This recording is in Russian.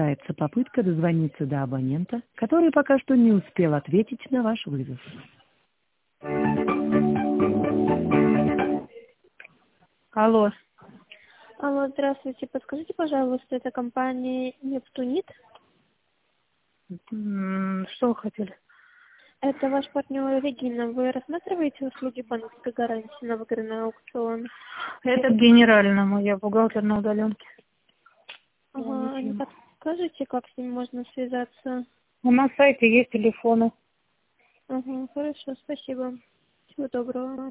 Попытка дозвониться до абонента, который пока что не успел ответить на ваш вызов. Алло. Алло, здравствуйте. Подскажите, пожалуйста, это компания Нептунит? Что вы хотели? Это ваш партнер Регина. Вы рассматриваете услуги банковской гарантии на выигранный аукцион? Это генеральному, я бухгалтер на удаленке. Ага, не подскажете, как с ним можно связаться? На сайте есть телефоны. Ага, хорошо, спасибо. Всего доброго.